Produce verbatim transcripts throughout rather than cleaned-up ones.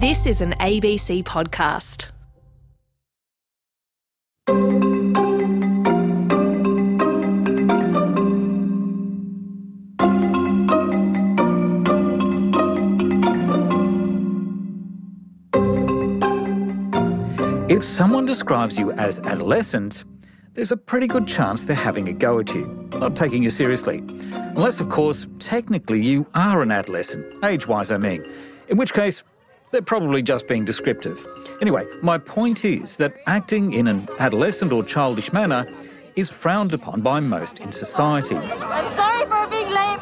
This is an A B C podcast. If someone describes you as adolescent, there's a pretty good chance they're having a go at you, not taking you seriously. Unless, of course, technically you are an adolescent, age-wise I mean, in which case they're probably just being descriptive. Anyway, my point is that acting in an adolescent or childish manner is frowned upon by most in society. I'm sorry for being late.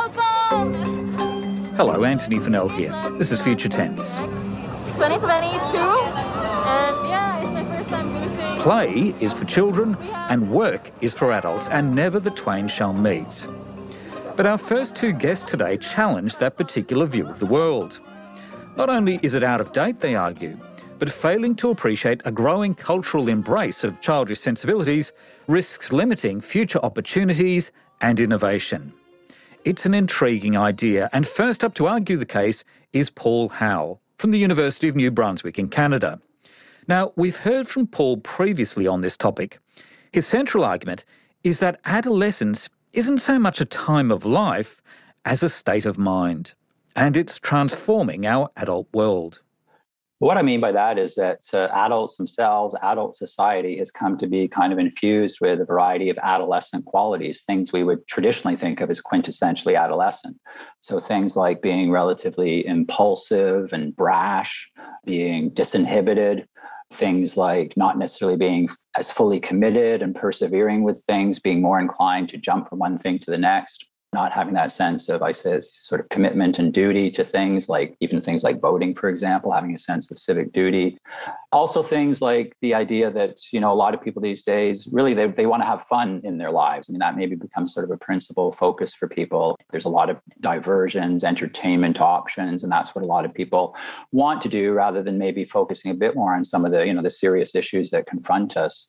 Welcome! Hello, Anthony Fennell here. This is Future Tense. twenty twenty-two, and yeah, it's my first time moving. Play is for children and work is for adults, and never the twain shall meet. But our first two guests today challenge that particular view of the world. Not only is it out of date, they argue, but failing to appreciate a growing cultural embrace of childish sensibilities risks limiting future opportunities and innovation. It's an intriguing idea, and first up to argue the case is Paul Howe from the University of New Brunswick in Canada. Now, we've heard from Paul previously on this topic. His central argument is that adolescence isn't so much a time of life as a state of mind, and it's transforming our adult world. What I mean by that is that uh, adults themselves, adult society has come to be kind of infused with a variety of adolescent qualities, things we would traditionally think of as quintessentially adolescent. So things like being relatively impulsive and brash, being disinhibited, things like not necessarily being as fully committed and persevering with things, being more inclined to jump from one thing to the next, not having that sense of, I say, sort of commitment and duty to things, like even things like voting, for example, having a sense of civic duty. Also things like the idea that, you know, a lot of people these days, really, they, they want to have fun in their lives. I mean, that maybe becomes sort of a principal focus for people. There's a lot of diversions, entertainment options, and that's what a lot of people want to do rather than maybe focusing a bit more on some of the, you know, the serious issues that confront us.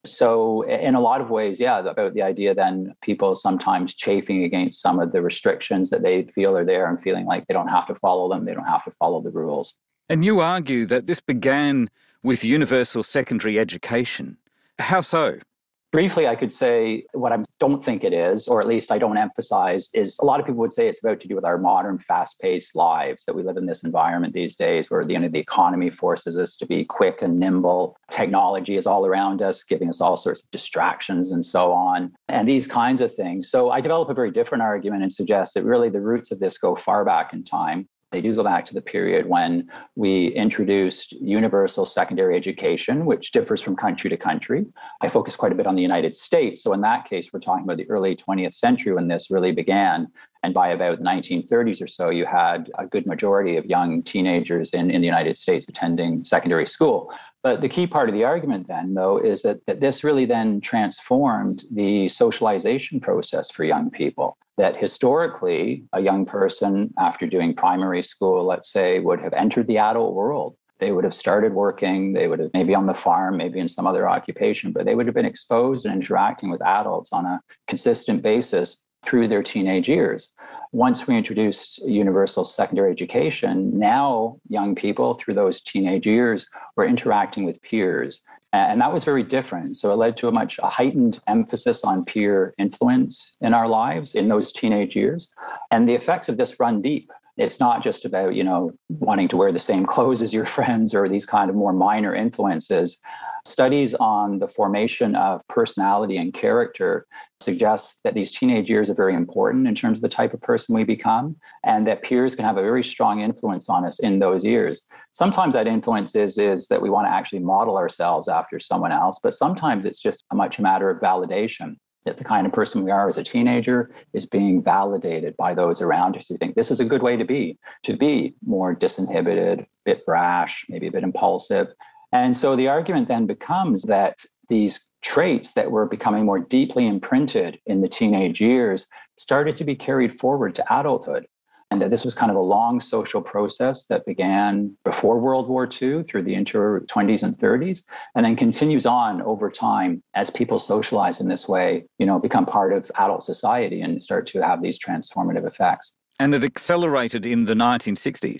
So in a lot of ways, yeah, about the idea then people sometimes chafing against some of the restrictions that they feel are there and feeling like they don't have to follow them, they don't have to follow the rules. And you argue that this began with universal secondary education. How so? Briefly, I could say what I don't think it is, or at least I don't emphasize, is a lot of people would say it's about to do with our modern, fast-paced lives, that we live in this environment these days where the, you know, the economy forces us to be quick and nimble. Technology is all around us, giving us all sorts of distractions and so on, and these kinds of things. So I develop a very different argument and suggest that really the roots of this go far back in time. They do go back to the period when we introduced universal secondary education, which differs from country to country. I focus quite a bit on the United States. So in that case, we're talking about the early twentieth century when this really began. And by about the nineteen thirties or so, you had a good majority of young teenagers in, in the United States attending secondary school. But the key part of the argument then, though, is that, that this really then transformed the socialization process for young people. That historically, a young person after doing primary school, let's say, would have entered the adult world. They would have started working, they would have maybe on the farm, maybe in some other occupation, but they would have been exposed and interacting with adults on a consistent basis through their teenage years. Once we introduced universal secondary education, now young people through those teenage years were interacting with peers. And that was very different. So it led to a much a heightened emphasis on peer influence in our lives in those teenage years. And the effects of this run deep. It's not just about, you know, wanting to wear the same clothes as your friends or these kind of more minor influences. Studies on the formation of personality and character suggest that these teenage years are very important in terms of the type of person we become, and that peers can have a very strong influence on us in those years. Sometimes that influence is, is that we want to actually model ourselves after someone else, but sometimes it's just a much a matter of validation. That the kind of person we are as a teenager is being validated by those around us who think this is a good way to be, to be more disinhibited, a bit brash, maybe a bit impulsive. And so the argument then becomes that these traits that were becoming more deeply imprinted in the teenage years started to be carried forward to adulthood. And that this was kind of a long social process that began before World War Two through the inter-twenties and thirties, and then continues on over time as people socialize in this way, you know, become part of adult society and start to have these transformative effects. And it accelerated in the nineteen sixties.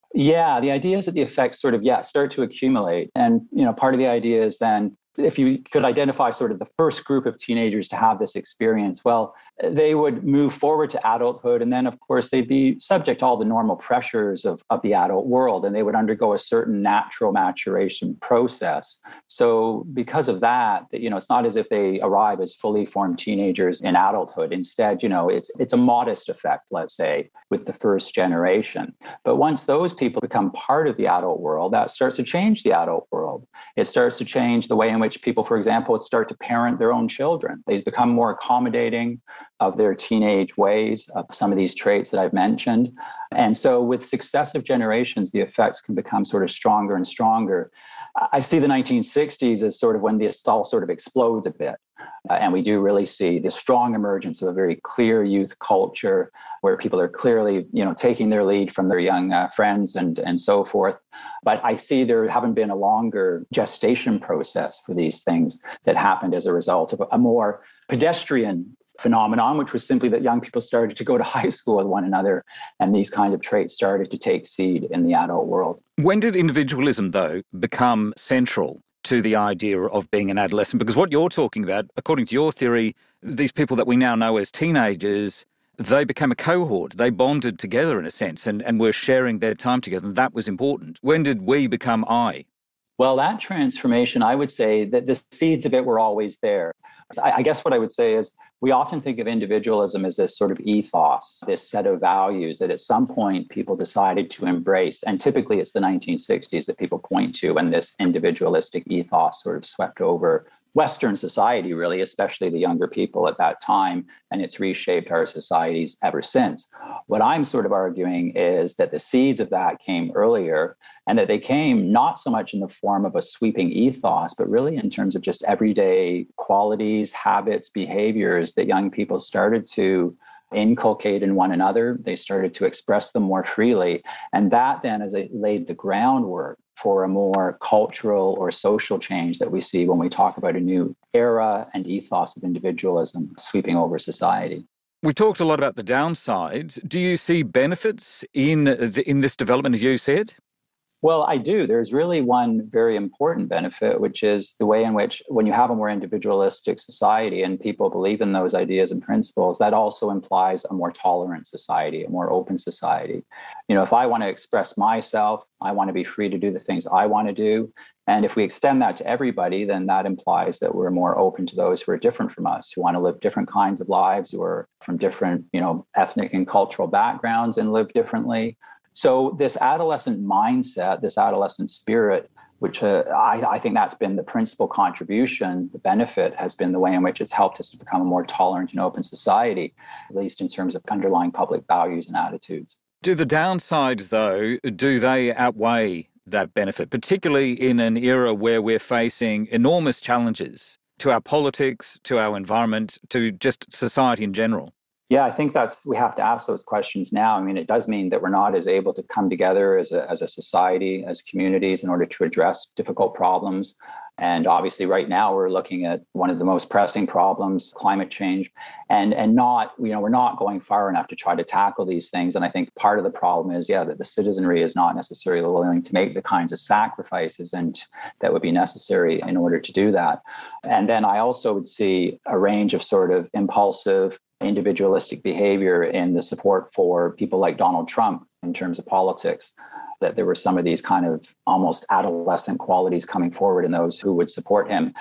Yeah, the idea is that the effects sort of, yeah, start to accumulate. And, you know, part of the idea is then if you could identify sort of the first group of teenagers to have this experience, well, they would move forward to adulthood. And then, of course, they'd be subject to all the normal pressures of, of the adult world, and they would undergo a certain natural maturation process. So because of that, you know, it's not as if they arrive as fully formed teenagers in adulthood. Instead, you know, it's it's a modest effect, let's say, with the first generation. But once those people become part of the adult world, that starts to change the adult world. It starts to change the way in which people, for example, would start to parent their own children. They become more accommodating of their teenage ways, of some of these traits that I've mentioned. And so with successive generations, the effects can become sort of stronger and stronger. I see the nineteen sixties as sort of when this all sort of explodes a bit. Uh, and we do really see the strong emergence of a very clear youth culture where people are clearly, you know, taking their lead from their young uh, friends and, and so forth. But I see there haven't been a longer gestation process for these things that happened as a result of a more pedestrian phenomenon, which was simply that young people started to go to high school with one another, and these kind of traits started to take seed in the adult world. When did individualism, though, become central to the idea of being an adolescent? Because what you're talking about, according to your theory, these people that we now know as teenagers, they became a cohort. They bonded together in a sense and, and were sharing their time together, and that was important. When did we become I? Well, that transformation, I would say that the seeds of it were always there. I guess what I would say is we often think of individualism as this sort of ethos, this set of values that at some point people decided to embrace. And typically it's the nineteen sixties that people point to when this individualistic ethos sort of swept over Western society, really, especially the younger people at that time, and it's reshaped our societies ever since. What I'm sort of arguing is that the seeds of that came earlier, and that they came not so much in the form of a sweeping ethos, but really in terms of just everyday qualities, habits, behaviors that young people started to inculcate in one another. They started to express them more freely. And that then as it laid the groundwork for a more cultural or social change that we see when we talk about a new era and ethos of individualism sweeping over society. We've talked a lot about the downsides. Do you see benefits in the, in this development as you said? Well, I do. There's really one very important benefit, which is the way in which when you have a more individualistic society and people believe in those ideas and principles, that also implies a more tolerant society, a more open society. You know, if I want to express myself, I want to be free to do the things I want to do. And if we extend that to everybody, then that implies that we're more open to those who are different from us, who want to live different kinds of lives, who are from different, you know, ethnic and cultural backgrounds and live differently. So this adolescent mindset, this adolescent spirit, which uh, I, I think that's been the principal contribution, the benefit has been the way in which it's helped us to become a more tolerant and open society, at least in terms of underlying public values and attitudes. Do the downsides, though, do they outweigh that benefit, particularly in an era where we're facing enormous challenges to our politics, to our environment, to just society in general? Yeah, I think that's, we have to ask those questions now. I mean, it does mean that we're not as able to come together as a, as a society, as communities in order to address difficult problems. And obviously right now we're looking at one of the most pressing problems, climate change, and, and not, you know, we're not going far enough to try to tackle these things. And I think part of the problem is, yeah, that the citizenry is not necessarily willing to make the kinds of sacrifices and that would be necessary in order to do that. And then I also would see a range of sort of impulsive, individualistic behavior in the support for people like Donald Trump in terms of politics, that there were some of these kind of almost adolescent qualities coming forward in those who would support him.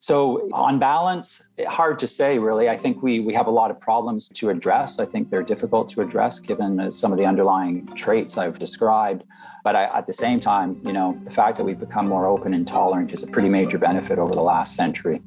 So on balance, hard to say, really. I think we we have a lot of problems to address. I think they're difficult to address given uh, some of the underlying traits I've described. But I, at the same time, you know, the fact that we've become more open and tolerant is a pretty major benefit over the last century.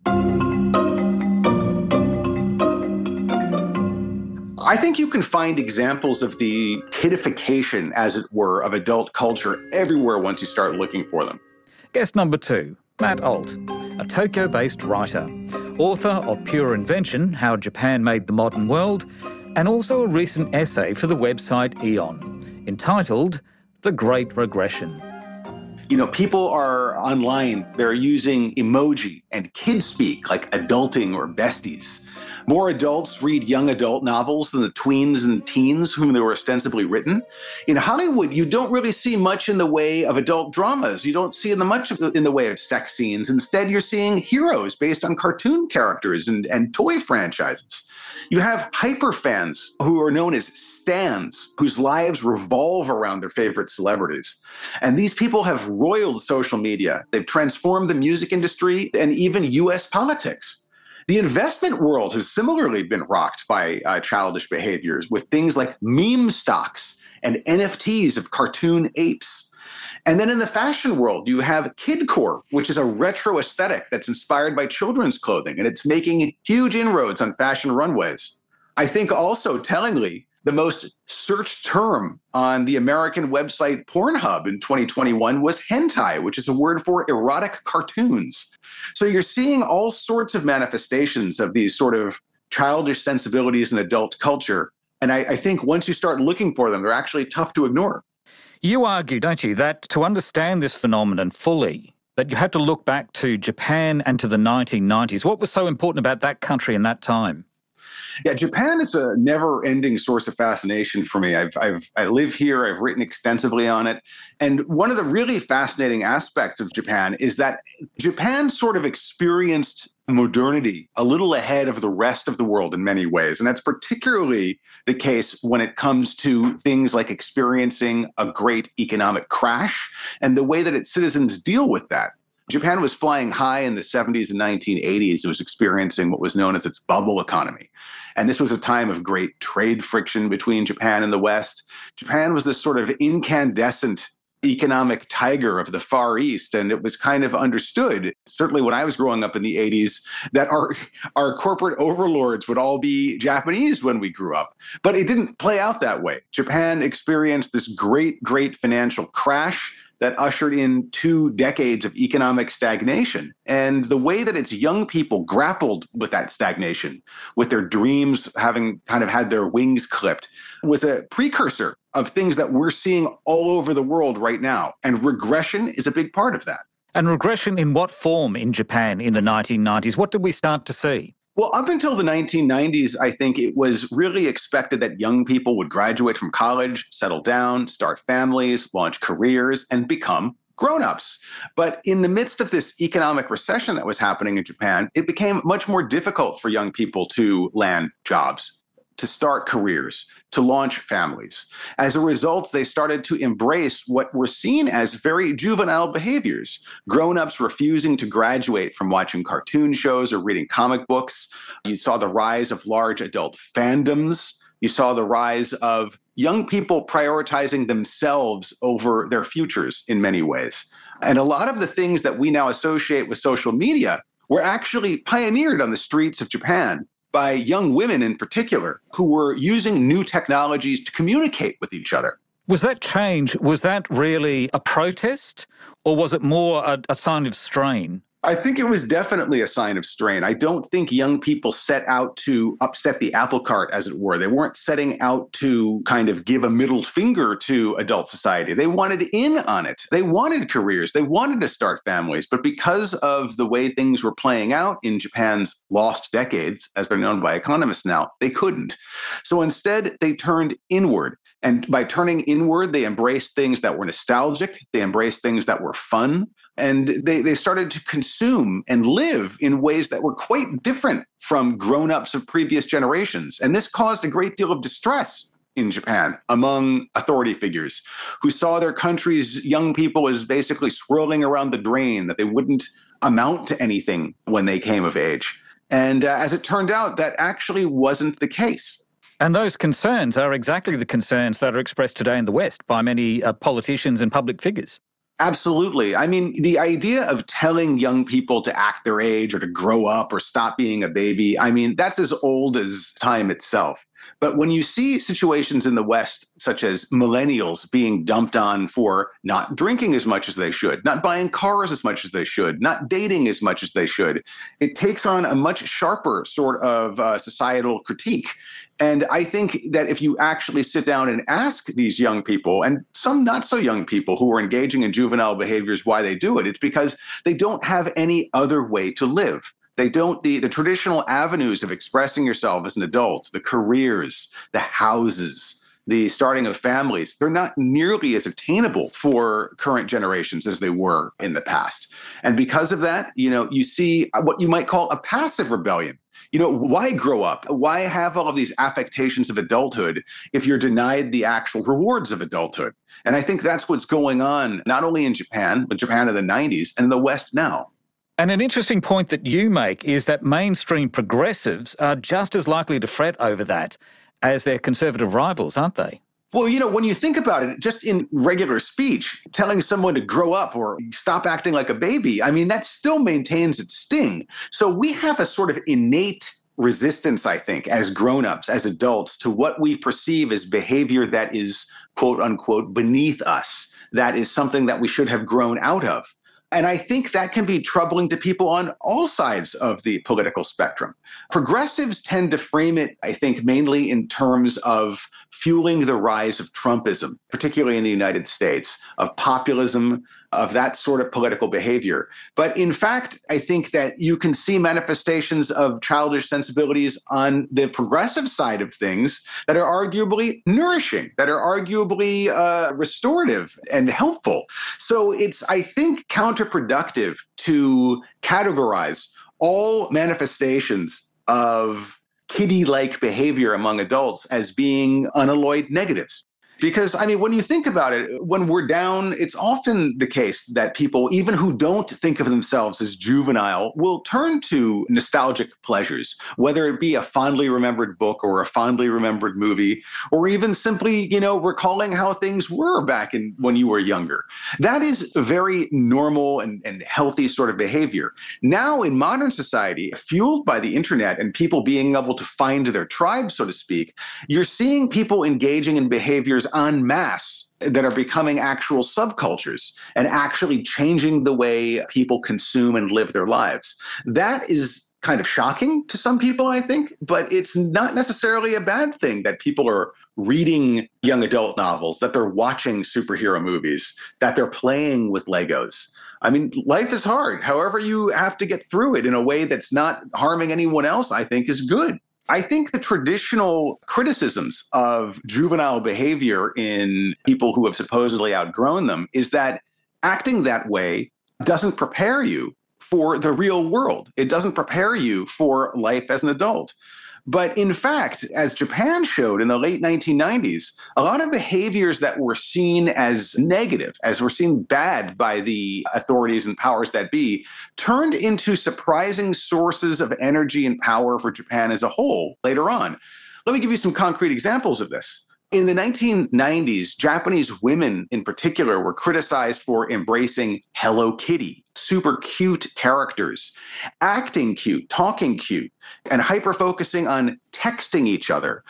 I think you can find examples of the kidification, as it were, of adult culture everywhere once you start looking for them. Guest number two, Matt Alt, a Tokyo-based writer, author of Pure Invention, How Japan Made the Modern World, and also a recent essay for the website Aeon, entitled The Great Regression. You know, people are online, they're using emoji and kid speak like adulting or besties. More adults read young adult novels than the tweens and teens whom they were ostensibly written. In Hollywood, you don't really see much in the way of adult dramas. You don't see much of the, in the way of sex scenes. Instead, you're seeing heroes based on cartoon characters and, and toy franchises. You have hyper fans who are known as stans, whose lives revolve around their favorite celebrities. And these people have roiled social media. They've transformed the music industry and even U S politics. The investment world has similarly been rocked by uh, childish behaviors with things like meme stocks and N F Ts of cartoon apes. And then in the fashion world, you have kidcore, which is a retro aesthetic that's inspired by children's clothing, and it's making huge inroads on fashion runways. I think also, tellingly, the most searched term on the American website Pornhub in twenty twenty-one was hentai, which is a word for erotic cartoons. So you're seeing all sorts of manifestations of these sort of childish sensibilities in adult culture. And I, I think once you start looking for them, they're actually tough to ignore. You argue, don't you, that to understand this phenomenon fully, that you have to look back to Japan and to the nineteen nineties. What was so important about that country in that time? Yeah, Japan is a never-ending source of fascination for me. I've, I've, I live here. I've written extensively on it. And one of the really fascinating aspects of Japan is that Japan sort of experienced modernity a little ahead of the rest of the world in many ways. And that's particularly the case when it comes to things like experiencing a great economic crash and the way that its citizens deal with that. Japan was flying high in the seventies and nineteen eighties. It was experiencing what was known as its bubble economy. And this was a time of great trade friction between Japan and the West. Japan was this sort of incandescent economic tiger of the Far East. And it was kind of understood, certainly when I was growing up in the eighties, that our, our corporate overlords would all be Japanese when we grew up. But it didn't play out that way. Japan experienced this great, great financial crash that ushered in two decades of economic stagnation. And the way that its young people grappled with that stagnation, with their dreams having kind of had their wings clipped, was a precursor of things that we're seeing all over the world right now. And regression is a big part of that. And regression in what form in Japan in the nineteen nineties? What did we start to see? Well, up until the nineteen nineties, I think it was really expected that young people would graduate from college, settle down, start families, launch careers, and become grown-ups. But in the midst of this economic recession that was happening in Japan, it became much more difficult for young people to land jobs, to start careers, to launch families. As a result, they started to embrace what were seen as very juvenile behaviors. Grown-ups refusing to graduate from watching cartoon shows or reading comic books. You saw the rise of large adult fandoms. You saw the rise of young people prioritizing themselves over their futures in many ways. And a lot of the things that we now associate with social media were actually pioneered on the streets of Japan by young women in particular, who were using new technologies to communicate with each other. Was that change, was that really a protest, or was it more a, a sign of strain? I think it was definitely a sign of strain. I don't think young people set out to upset the apple cart, as it were. They weren't setting out to kind of give a middle finger to adult society. They wanted in on it. They wanted careers. They wanted to start families. But because of the way things were playing out in Japan's lost decades, as they're known by economists now, they couldn't. So instead, they turned inward. And by turning inward, they embraced things that were nostalgic. They embraced things that were fun. And they, they started to consume and live in ways that were quite different from grown-ups of previous generations. And this caused a great deal of distress in Japan among authority figures who saw their country's young people as basically swirling around the drain, that they wouldn't amount to anything when they came of age. And uh, as it turned out, that actually wasn't the case. And those concerns are exactly the concerns that are expressed today in the West by many uh, politicians and public figures. Absolutely. I mean, the idea of telling young people to act their age or to grow up or stop being a baby, I mean, that's as old as time itself. But when you see situations in the West, such as millennials being dumped on for not drinking as much as they should, not buying cars as much as they should, not dating as much as they should, it takes on a much sharper sort of uh, societal critique. And I think that if you actually sit down and ask these young people, and some not so young people who are engaging in juvenile behaviors, why they do it, it's because they don't have any other way to live. They don't, the, the traditional avenues of expressing yourself as an adult, the careers, the houses, the starting of families, they're not nearly as attainable for current generations as they were in the past. And because of that, you know, you see what you might call a passive rebellion. You know, why grow up? Why have all of these affectations of adulthood if you're denied the actual rewards of adulthood? And I think that's what's going on, not only in Japan, but Japan in the nineties and in the West now. And an interesting point that you make is that mainstream progressives are just as likely to fret over that as their conservative rivals, aren't they? Well, you know, when you think about it, just in regular speech, telling someone to grow up or stop acting like a baby, I mean, that still maintains its sting. So we have a sort of innate resistance, I think, as grown-ups, as adults, to what we perceive as behavior that is, quote unquote, beneath us, that is something that we should have grown out of. And I think that can be troubling to people on all sides of the political spectrum. Progressives tend to frame it, I think, mainly in terms of fueling the rise of Trumpism, particularly in the United States, of populism, of that sort of political behavior. But in fact, I think that you can see manifestations of childish sensibilities on the progressive side of things that are arguably nourishing, that are arguably uh, restorative and helpful. So it's, I think, counterproductive to categorize all manifestations of kiddie-like behavior among adults as being unalloyed negatives. Because, I mean, when you think about it, when we're down, it's often the case that people, even who don't think of themselves as juvenile, will turn to nostalgic pleasures, whether it be a fondly remembered book or a fondly remembered movie, or even simply, you know, recalling how things were back in when you were younger. That is a very normal and, and healthy sort of behavior. Now, in modern society, fueled by the internet and people being able to find their tribe, so to speak, you're seeing people engaging in behaviors en masse that are becoming actual subcultures and actually changing the way people consume and live their lives. That is kind of shocking to some people, I think, but it's not necessarily a bad thing that people are reading young adult novels, that they're watching superhero movies, that they're playing with Legos. I mean, life is hard. However, you have to get through it in a way that's not harming anyone else, I think, is good. I think the traditional criticisms of juvenile behavior in people who have supposedly outgrown them is that acting that way doesn't prepare you for the real world. It doesn't prepare you for life as an adult. But in fact, as Japan showed in the late nineteen nineties, a lot of behaviors that were seen as negative, as were seen bad by the authorities and powers that be, turned into surprising sources of energy and power for Japan as a whole later on. Let me give you some concrete examples of this. In the nineteen nineties, Japanese women in particular were criticized for embracing Hello Kitty, super cute characters, acting cute, talking cute, and hyper-focusing on texting each other,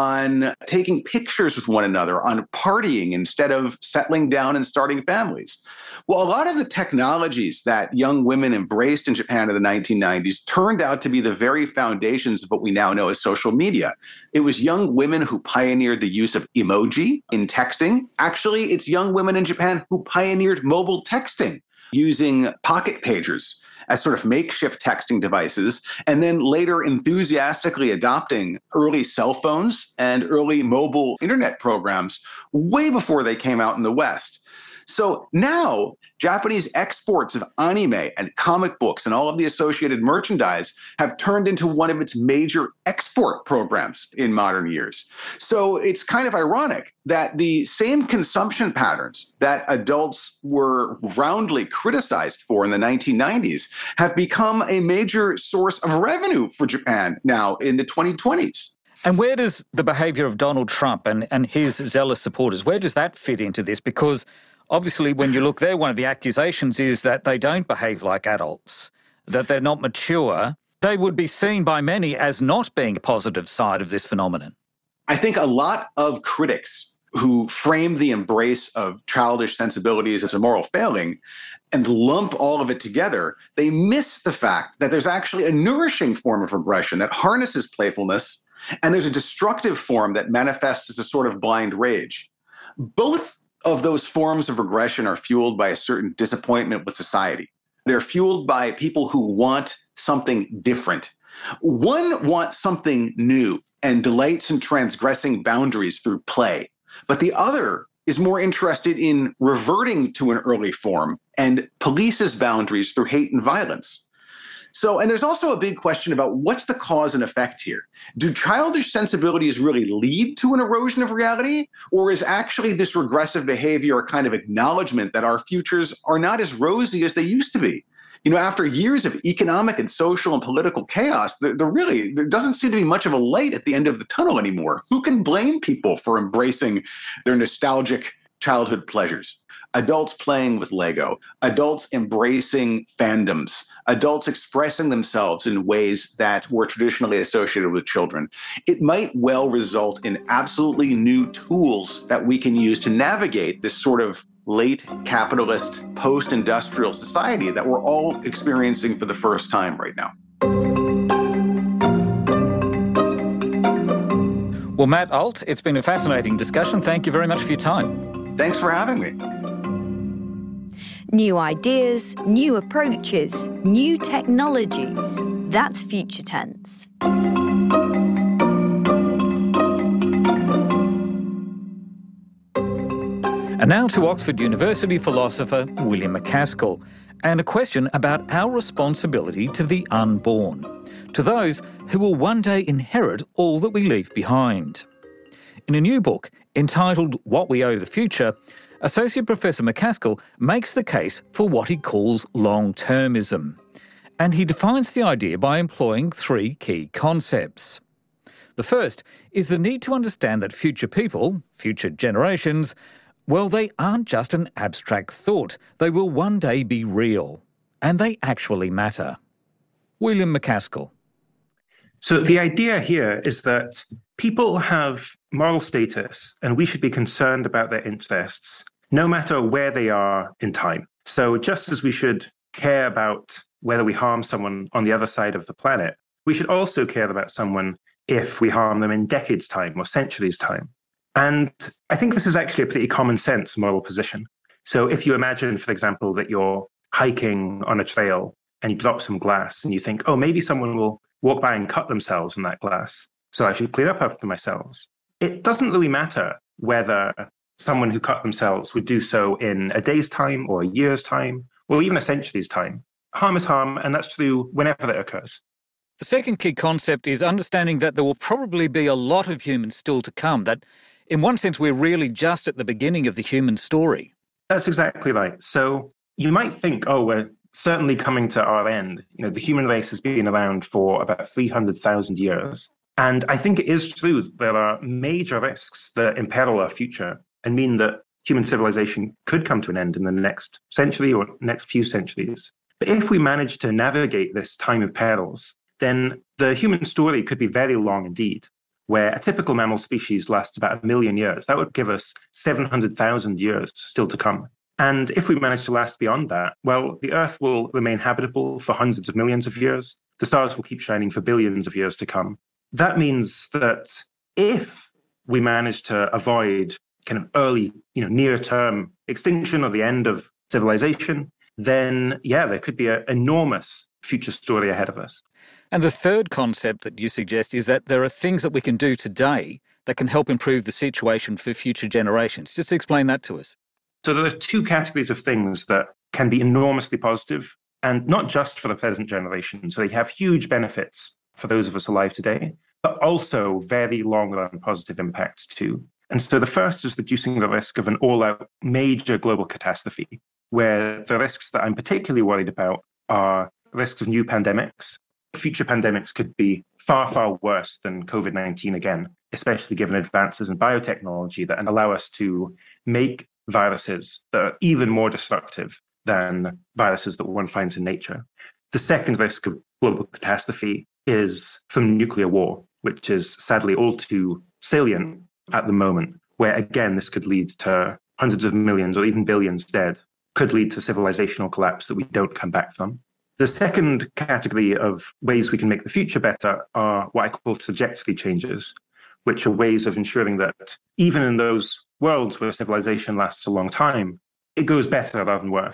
on taking pictures with one another, on partying instead of settling down and starting families. Well, a lot of the technologies that young women embraced in Japan in the nineteen nineties turned out to be the very foundations of what we now know as social media. It was young women who pioneered the use of emoji in texting. Actually, it's young women in Japan who pioneered mobile texting, using pocket pagers as sort of makeshift texting devices, and then later enthusiastically adopting early cell phones and early mobile internet programs way before they came out in the West. So now Japanese exports of anime and comic books and all of the associated merchandise have turned into one of its major export programs in modern years. So it's kind of ironic that the same consumption patterns that adults were roundly criticized for in the nineteen nineties have become a major source of revenue for Japan now in the twenty twenties. And where does the behaviour of Donald Trump and, and his zealous supporters, where does that fit into this? Because obviously, when you look there, one of the accusations is that they don't behave like adults, that they're not mature. They would be seen by many as not being a positive side of this phenomenon. I think a lot of critics who frame the embrace of childish sensibilities as a moral failing and lump all of it together, they miss the fact that there's actually a nourishing form of regression that harnesses playfulness, and there's a destructive form that manifests as a sort of blind rage. Both of those forms of regression are fueled by a certain disappointment with society. They're fueled by people who want something different. One wants something new and delights in transgressing boundaries through play, but the other is more interested in reverting to an early form and polices boundaries through hate and violence. So, and there's also a big question about what's the cause and effect here? Do childish sensibilities really lead to an erosion of reality? Or is actually this regressive behavior a kind of acknowledgement that our futures are not as rosy as they used to be? You know, after years of economic and social and political chaos, there, there really there doesn't seem to be much of a light at the end of the tunnel anymore. Who can blame people for embracing their nostalgic childhood pleasures? Adults playing with Lego, adults embracing fandoms, adults expressing themselves in ways that were traditionally associated with children. It might well result in absolutely new tools that we can use to navigate this sort of late capitalist, post-industrial society that we're all experiencing for the first time right now. Well, Matt Alt, it's been a fascinating discussion. Thank you very much for your time. Thanks for having me. New ideas, new approaches, new technologies. That's future tense. And now to Oxford University philosopher William MacAskill, and a question about our responsibility to the unborn, to those who will one day inherit all that we leave behind. In a new book entitled What We Owe the Future, Associate Professor MacAskill makes the case for what he calls long-termism, and he defines the idea by employing three key concepts. The first is the need to understand that future people, future generations, well, they aren't just an abstract thought. They will one day be real, and they actually matter. William MacAskill. So the idea here is that people have moral status, and we should be concerned about their interests, no matter where they are in time. So just as we should care about whether we harm someone on the other side of the planet, we should also care about someone if we harm them in decades' time or centuries' time. And I think this is actually a pretty common sense moral position. So if you imagine, for example, that you're hiking on a trail and you drop some glass and you think, oh, maybe someone will walk by and cut themselves on that glass, so I should clean up after myself. It doesn't really matter whether someone who cut themselves would do so in a day's time or a year's time or even a century's time. Harm is harm, and that's true whenever it occurs. The second key concept is understanding that there will probably be a lot of humans still to come, that in one sense we're really just at the beginning of the human story. That's exactly right. So you might think, oh, we're certainly coming to our end. You know, the human race has been around for about three hundred thousand years. And I think it is true that there are major risks that imperil our future and mean that human civilization could come to an end in the next century or next few centuries. But if we manage to navigate this time of perils, then the human story could be very long indeed, where a typical mammal species lasts about a million years. That would give us seven hundred thousand years still to come. And if we manage to last beyond that, well, the Earth will remain habitable for hundreds of millions of years. The stars will keep shining for billions of years to come. That means that if we manage to avoid kind of early, you know, near-term extinction or the end of civilization, then, yeah, there could be an enormous future story ahead of us. And the third concept that you suggest is that there are things that we can do today that can help improve the situation for future generations. Just explain that to us. So there are two categories of things that can be enormously positive, and not just for the present generation. So they have huge benefits for those of us alive today, but also very long-run positive impacts too. And so the first is reducing the risk of an all-out major global catastrophe, where the risks that I'm particularly worried about are risks of new pandemics. Future pandemics could be far, far worse than COVID nineteen again, especially given advances in biotechnology that allow us to make viruses that are even more destructive than viruses that one finds in nature. The second risk of global catastrophe is from nuclear war, which is sadly all too salient at the moment, where again, this could lead to hundreds of millions or even billions dead, could lead to civilizational collapse that we don't come back from. The second category of ways we can make the future better are what I call trajectory changes, which are ways of ensuring that even in those worlds where civilization lasts a long time, it goes better rather than worse.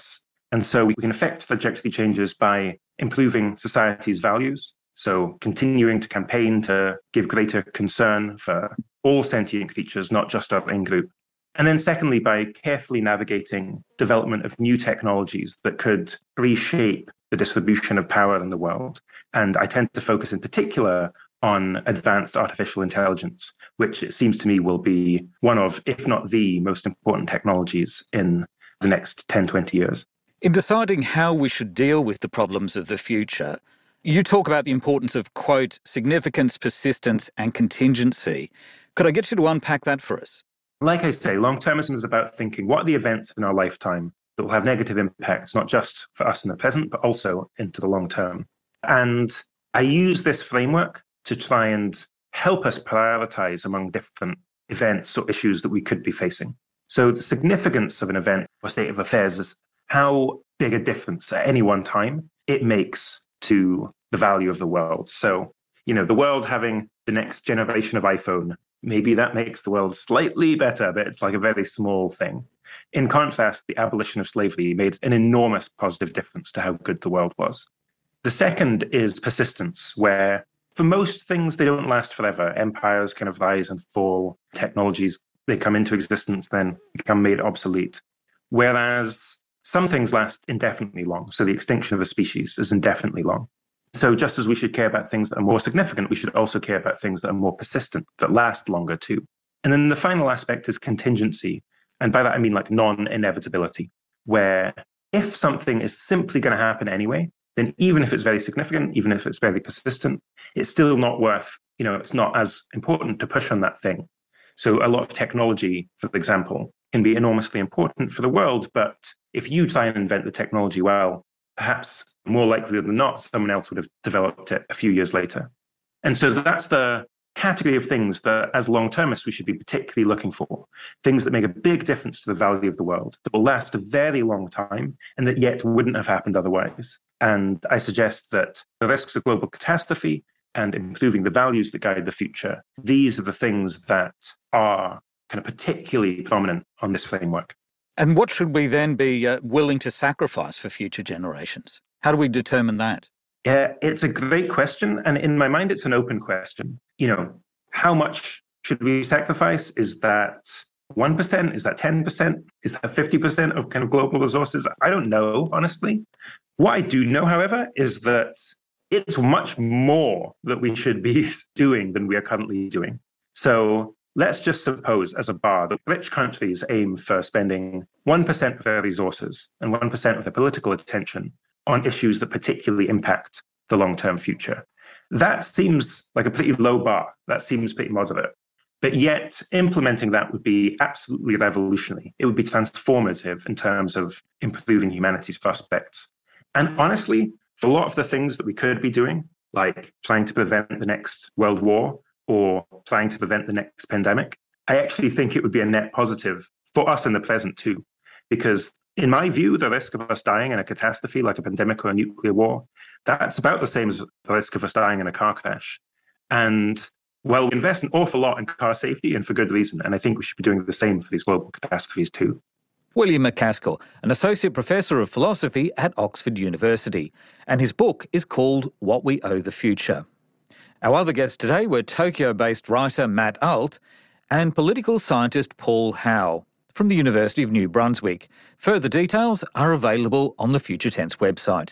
And so we can affect trajectory changes by improving society's values. So continuing to campaign to give greater concern for all sentient creatures, not just our in-group. And then secondly, by carefully navigating development of new technologies that could reshape the distribution of power in the world. And I tend to focus in particular on advanced artificial intelligence, which it seems to me will be one of, if not the most important technologies in the next ten, twenty years. In deciding how we should deal with the problems of the future, you talk about the importance of, quote, significance, persistence, and contingency. Could I get you to unpack that for us? Like I say, long-termism is about thinking, what are the events in our lifetime that will have negative impacts, not just for us in the present, but also into the long term? And I use this framework to try and help us prioritize among different events or issues that we could be facing. So the significance of an event or state of affairs is how big a difference at any one time it makes to the value of the world. So, you know, the world having the next generation of iPhone, maybe that makes the world slightly better, but it's like a very small thing. In contrast, the abolition of slavery made an enormous positive difference to how good the world was. The second is persistence, where for most things, they don't last forever. Empires kind of rise and fall. Technologies, they come into existence, then become made obsolete. Whereas some things last indefinitely long. So the extinction of a species is indefinitely long. So just as we should care about things that are more significant, we should also care about things that are more persistent, that last longer too. And then the final aspect is contingency. And by that, I mean like non-inevitability, where if something is simply going to happen anyway, then even if it's very significant, even if it's very persistent, it's still not worth, you know, it's not as important to push on that thing. So a lot of technology, for example, can be enormously important for the world, but if you try and invent the technology well, perhaps more likely than not, someone else would have developed it a few years later. And so that's the category of things that as long-termists we should be particularly looking for, things that make a big difference to the value of the world, that will last a very long time, and that yet wouldn't have happened otherwise. And I suggest that the risks of global catastrophe and improving the values that guide the future, these are the things that are kind of particularly prominent on this framework. And what should we then be uh, willing to sacrifice for future generations? How do we determine that? Yeah, it's a great question. And in my mind, it's an open question. You know, how much should we sacrifice? Is that one percent? Is that ten percent? Is that fifty percent of kind of global resources? I don't know, honestly. What I do know, however, is that it's much more that we should be doing than we are currently doing. So let's just suppose, as a bar, that rich countries aim for spending one percent of their resources and one percent of their political attention on issues that particularly impact the long-term future. That seems like a pretty low bar. That seems pretty moderate. But yet, implementing that would be absolutely revolutionary. It would be transformative in terms of improving humanity's prospects. And honestly, for a lot of the things that we could be doing, like trying to prevent the next world war or trying to prevent the next pandemic, I actually think it would be a net positive for us in the present too. Because in my view, the risk of us dying in a catastrophe like a pandemic or a nuclear war, that's about the same as the risk of us dying in a car crash. And well, we invest an awful lot in car safety, and for good reason. And I think we should be doing the same for these global catastrophes too. William MacAskill, an Associate Professor of Philosophy at Oxford University, and his book is called What We Owe the Future. Our other guests today were Tokyo-based writer Matt Alt and political scientist Paul Howe from the University of New Brunswick. Further details are available on the Future Tense website.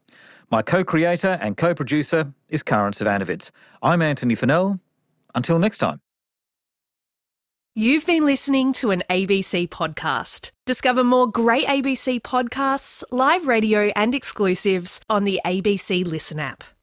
My co-creator and co-producer is Karen Savanovitz. I'm Anthony Fennell. Until next time. You've been listening to an A B C podcast. Discover more great A B C podcasts, live radio and exclusives on the A B C Listen app.